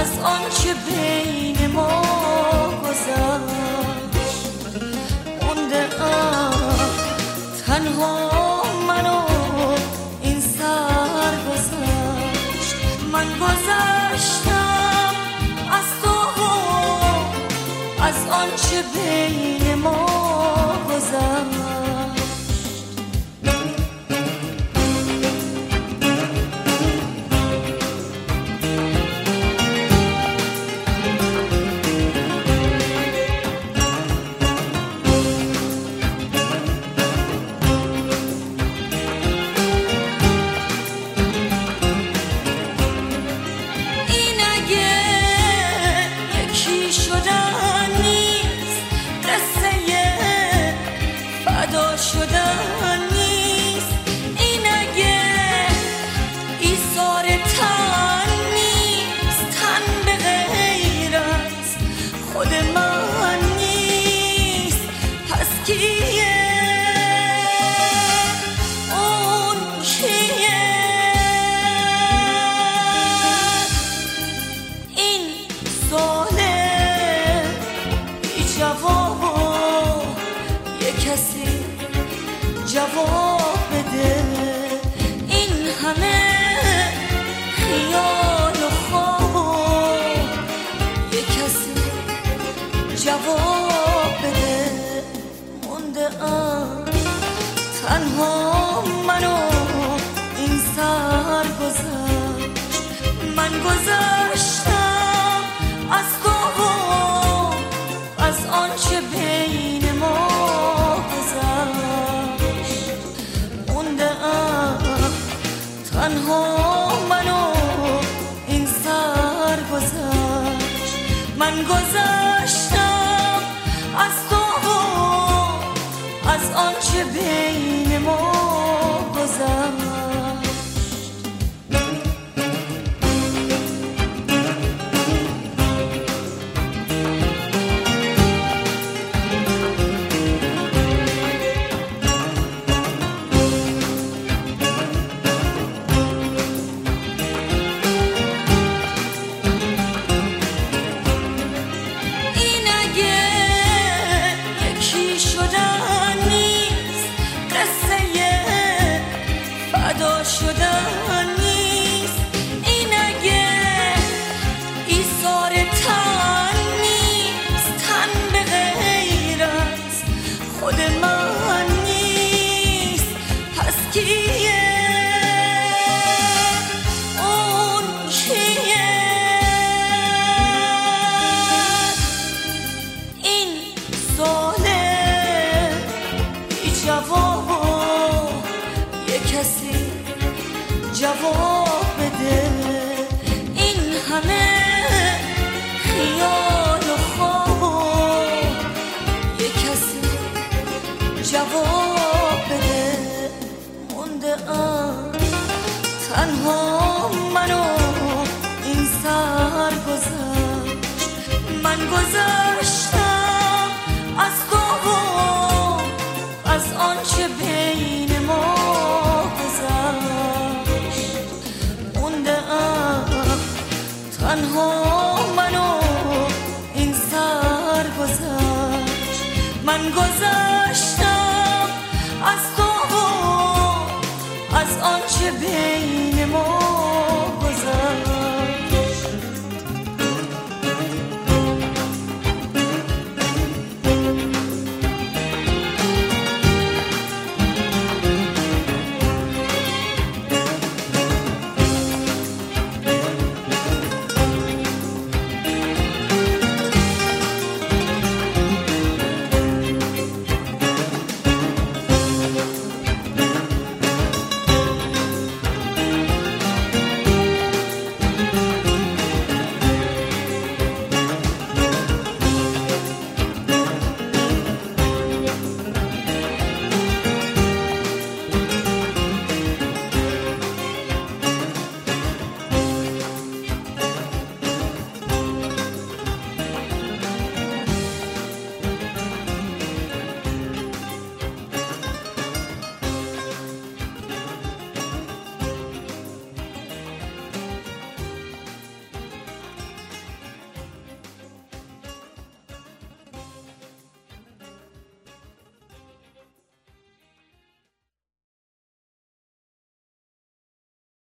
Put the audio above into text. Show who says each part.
Speaker 1: از آنچه بین ما گذشت مونده تنها من و این سر گذشت. من گذشتم از تو از آنچه بین ما گذشت. شدن نیست این اگه ایثار تن نیست، تن به غیر از خود من نیست، پس کیه اون کیه؟ این سواله بی جواب یه کسی جواب بده. این همه خیال و خواب یه کسی جواب بده. مونده تنها من و این سر گذشت. من گذشتم از تو از آنچه بین ما تنها من و این سر گذشت. من گذشتم از تو از آنچه بین ما گذشت. شدن نیست این اگه ایثار تن نیست، تن به غیر از خود من نیست، پس کیه اون کیه؟ این سواله بی جواب یه کسی جواب بده. این همه خیال و خواب یه کسی جواب بده. مونده تنها من و این سر گذشت. من گذشتم از تو از آنچه بین ما تنها من و این سر گذشت. من گذشتم از تو از آنچه بین ما